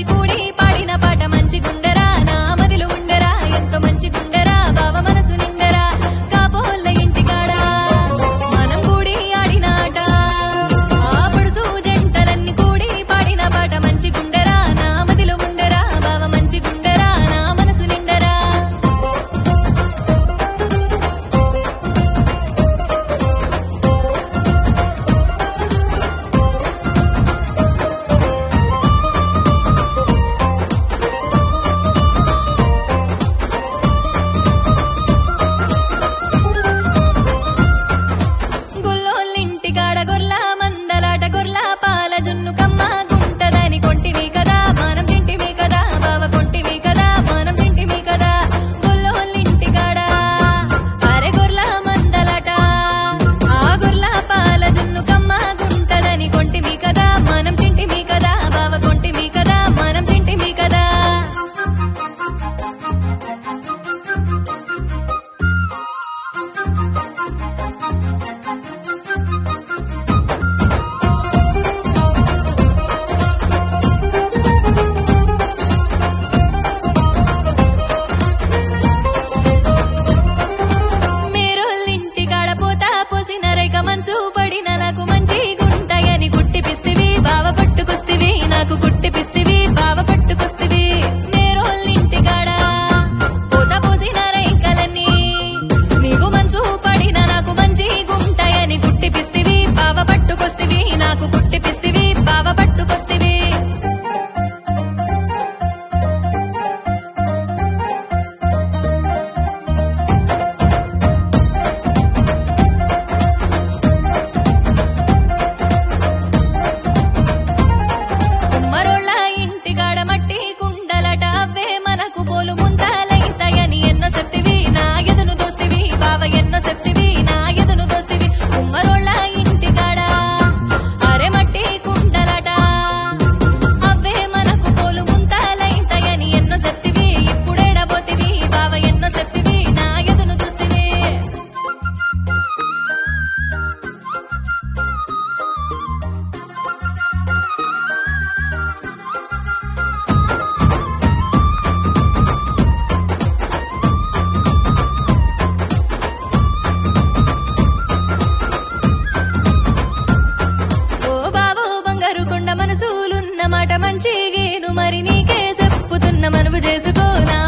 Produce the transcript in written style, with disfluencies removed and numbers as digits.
కూడి పాడిన పాట మంచిగుండరా నా మదిలో ఉండరా ఎంతో మంచిగుండరా బావ మనసు నిండరా కాబోళ్ళ ఇంటికాడా మనం కూడి ఆడిన ఆట ఆ పొడుసు జంటలన్నీ కూడి పాడిన పాట మంచిగుండరా నా మదిలో ఉండరా బావ మంచిగుండరా నా మనసు నిండరా గుల్లోళ్ళింటికాడ గొర్ల మందలాట గొర్ల పాల జున్ను కమ్మ గుంటదని కొంటివి కదా మనం తింటివి కదా బావ కొంటివి కదా మనం తింటివి కదా గుల్లోళ్ళింటికాడ అరే గొర్ల మందలాట ఆ గొర్ల పాల జున్ను కమ్మ గుంటదని కొంటివి కదా మనం తింటివి కదా బావ కొంటివి కదా మనం తింటివి కదా మీరోళ్ళింటికాడ పోతా పోసిన రేఖ మనసు పడిన నాకు మంచి గుంటాయని కుట్టిపిస్తివి బావ పట్టుకొస్తివి నాకు కుట్టిపిస్తివి బావ పట్టుకొస్తివి మీరోళ్ళింటికాడ పోతా పోసిన రేఖలన్నీ నీకు మనసు పడిన నాకు మంచి గుంటాయని కుట్టిపిస్తివి బావ పట్టుకొస్తివి నాకు కుట్టిపిస్తివి బావ పట్టుకొస్తివి మరోళ్ళ ఇంటికాడ మట్టి కుండలట అవే మనకు పోలు ముందాలైతాయని ఎన్నో చెప్తివి నా ఎదును దోస్తివి బావ ఎన్నో చెప్తివి నా ఎదును దోస్తివి మరోళ్ళ ఇంటికాడ అరే మట్టి కుండలట అవే మనకు పోలు ముందాలైతాయని ఎన్నో చెప్తివి ఇప్పుడేడబోతివి బావ ఎన్నో చెప్తివి నా ఎదును దోస్తివి ఓ బాబు బంగారు కొండ మనసులున్న మాట మంచిగేను మరి నీకే చెప్పుతున్న మనవు చేసుకో నా